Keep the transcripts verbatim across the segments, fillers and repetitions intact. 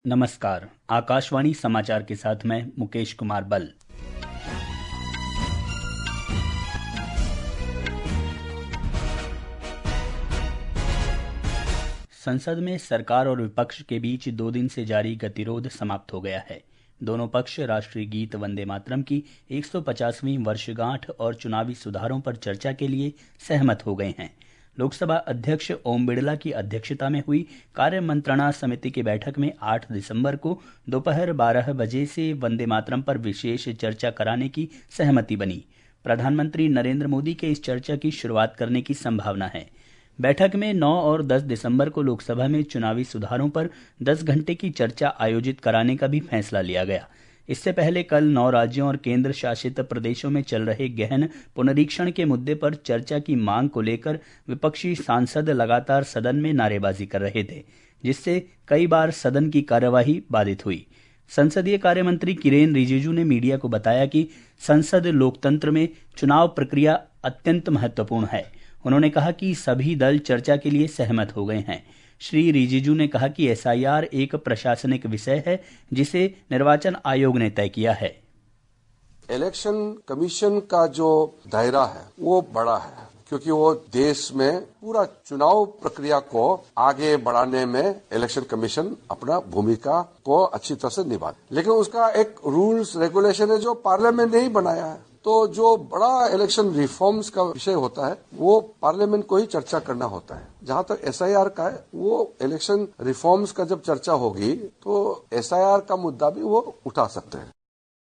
नमस्कार। आकाशवाणी समाचार के साथ मैं मुकेश कुमार बल। संसद में सरकार और विपक्ष के बीच दो दिन से जारी गतिरोध समाप्त हो गया है। दोनों पक्ष राष्ट्रीय गीत वंदे मातरम की एक सौ पचासवीं वर्षगांठ और चुनावी सुधारों पर चर्चा के लिए सहमत हो गए हैं। लोकसभा अध्यक्ष ओम बिड़ला की अध्यक्षता में हुई कार्य मंत्रणा समिति की बैठक में आठ दिसंबर को दोपहर बारह बजे से वंदे मातरम पर विशेष चर्चा कराने की सहमति बनी। प्रधानमंत्री नरेंद्र मोदी के इस चर्चा की शुरुआत करने की संभावना है। बैठक में नौ और दस दिसंबर को लोकसभा में चुनावी सुधारों पर दस घंटे की चर्चा आयोजित कराने का भी फैसला लिया गया। इससे पहले कल नौ राज्यों और केंद्र शासित प्रदेशों में चल रहे गहन पुनरीक्षण के मुद्दे पर चर्चा की मांग को लेकर विपक्षी सांसद लगातार सदन में नारेबाजी कर रहे थे, जिससे कई बार सदन की कार्यवाही बाधित हुई। संसदीय कार्य मंत्री किरेन रिजिजू ने मीडिया को बताया कि संसद लोकतंत्र में चुनाव प्रक्रिया अत्यंत महत्वपूर्ण है। उन्होंने कहा कि सभी दल चर्चा के लिए सहमत हो गए हैं। श्री रिजिजू ने कहा कि एस आई आर एक प्रशासनिक विषय है जिसे निर्वाचन आयोग ने तय किया है। इलेक्शन कमीशन का जो दायरा है वो बड़ा है, क्योंकि वो देश में पूरा चुनाव प्रक्रिया को आगे बढ़ाने में इलेक्शन कमीशन अपना भूमिका को अच्छी तरह से निभाता। लेकिन उसका एक रूल्स रेगुलेशन है जो पार्लियामेंट ने ही बनाया है। तो जो बड़ा इलेक्शन रिफॉर्म्स का विषय होता है वो पार्लियामेंट को ही चर्चा करना होता है। जहां तक एस आई आर का है, वो इलेक्शन रिफॉर्म्स का जब चर्चा होगी तो एस आई आर का मुद्दा भी वो उठा सकते हैं।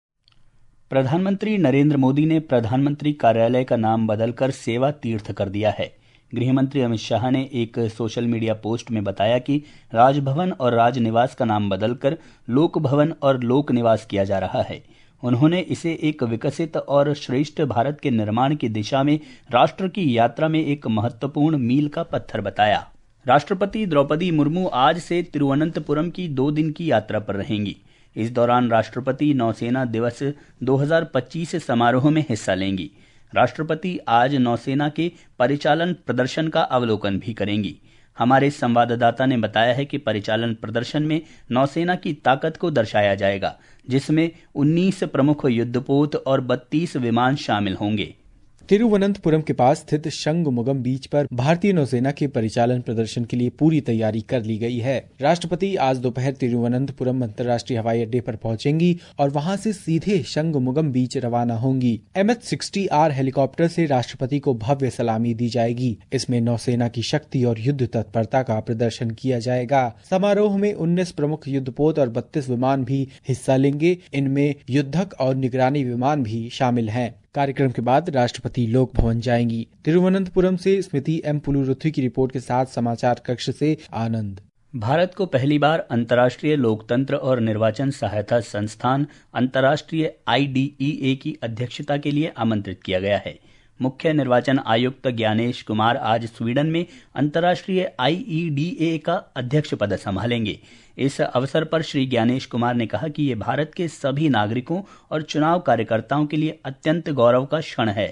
प्रधानमंत्री नरेंद्र मोदी ने प्रधानमंत्री कार्यालय का नाम बदलकर सेवा तीर्थ कर दिया है। गृह मंत्री अमित शाह ने एक सोशल मीडिया पोस्ट में बताया कि राजभवन और राजनिवास का नाम बदलकर लोक भवन और लोक निवास किया जा रहा है। उन्होंने इसे एक विकसित और श्रेष्ठ भारत के निर्माण की दिशा में राष्ट्र की यात्रा में एक महत्वपूर्ण मील का पत्थर बताया। राष्ट्रपति द्रौपदी मुर्मू आज से तिरुवनंतपुरम की दो दिन की यात्रा पर रहेंगी। इस दौरान राष्ट्रपति नौसेना दिवस दो हज़ार पच्चीस समारोह में हिस्सा लेंगी। राष्ट्रपति आज नौसेना के परिचालन प्रदर्शन का अवलोकन भी करेंगी। हमारे संवाददाता ने बताया है कि परिचालन प्रदर्शन में नौसेना की ताकत को दर्शाया जाएगा, जिसमें उन्नीस प्रमुख युद्धपोत और बत्तीस विमान शामिल होंगे। तिरुवनंतपुरम के पास स्थित शंगमुगम बीच पर भारतीय नौसेना के परिचालन प्रदर्शन के लिए पूरी तैयारी कर ली गई है। राष्ट्रपति आज दोपहर तिरुवनंतपुरम अंतर्राष्ट्रीय हवाई अड्डे पर पहुंचेंगी और वहां से सीधे शंगमुगम बीच रवाना होंगी। M H sixty R helicopter से राष्ट्रपति को भव्य सलामी दी जाएगी। इसमें नौसेना की शक्ति और युद्ध तत्परता का प्रदर्शन किया जाएगा। समारोह में उन्नीस प्रमुख युद्धपोत और बत्तीस विमान भी हिस्सा लेंगे। इनमें युद्धक और निगरानी विमान भी शामिल हैं। कार्यक्रम के बाद राष्ट्रपति लोक भवन जाएंगी। तिरुवनंतपुरम से स्मृति एम पुलुरुथु की रिपोर्ट के साथ समाचार कक्ष से आनंद। भारत को पहली बार अंतर्राष्ट्रीय लोकतंत्र और निर्वाचन सहायता संस्थान अंतर्राष्ट्रीय आई डी ई ए की अध्यक्षता के लिए आमंत्रित किया गया है। मुख्य निर्वाचन आयुक्त ज्ञानेश कुमार आज स्वीडन में अंतर्राष्ट्रीय आई ई डी ए का अध्यक्ष पद संभालेंगे। इस अवसर पर श्री ज्ञानेश कुमार ने कहा कि ये भारत के सभी नागरिकों और चुनाव कार्यकर्ताओं के लिए अत्यंत गौरव का क्षण है।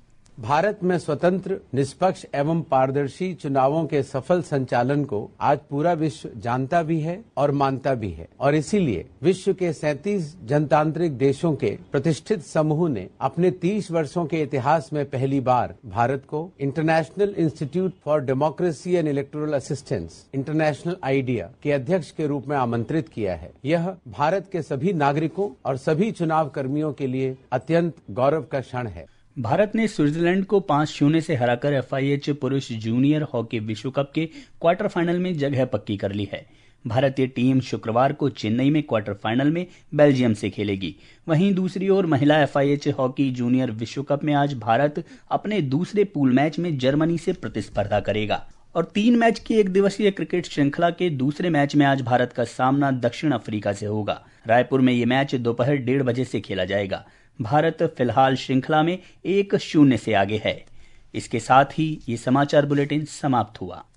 भारत में स्वतंत्र, निष्पक्ष एवं पारदर्शी चुनावों के सफल संचालन को आज पूरा विश्व जानता भी है और मानता भी है, और इसीलिए विश्व के सैंतीस जनतांत्रिक देशों के प्रतिष्ठित समूह ने अपने तीस वर्षों के इतिहास में पहली बार भारत को international institute for democracy and electoral assistance international IDEA के अध्यक्ष के रूप में आमंत्रित किया है। यह भारत के सभी नागरिकों और सभी चुनाव कर्मियों के लिए अत्यंत गौरव का क्षण है। भारत ने स्विट्जरलैंड को पांच शून्य से हराकर एफ आई एच पुरुष जूनियर हॉकी विश्व कप के क्वार्टर फाइनल में जगह पक्की कर ली है। भारतीय टीम शुक्रवार को चेन्नई में क्वार्टर फाइनल में बेल्जियम से खेलेगी। वहीं दूसरी ओर महिला F I H hockey junior विश्व कप में आज भारत अपने दूसरे पूल मैच में जर्मनी से प्रतिस्पर्धा करेगा और तीन मैच की एक दिवसीय क्रिकेट श्रृंखला के दूसरे मैच में आज भारत का सामना दक्षिण अफ्रीका से होगा। रायपुर में ये मैच दोपहर डेढ़ बजे से खेला जाएगा। भारत फिलहाल श्रृंखला में एक शून्य से आगे है। इसके साथ ही ये समाचार बुलेटिन समाप्त हुआ।